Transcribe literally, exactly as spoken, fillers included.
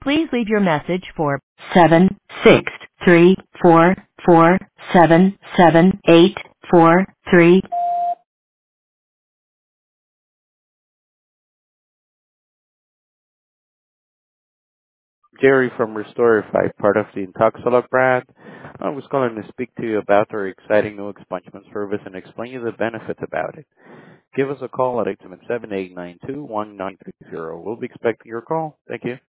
Please leave your message for seven six three four four seven seven eight four three. Jerry from Restorify, part of the Intoxilog brand. I was calling to speak to you about our exciting new expungement service and explain you the benefits about it. Give us a call at eight seven seven, eight nine two, one nine three zero. We'll be expecting your call. Thank you.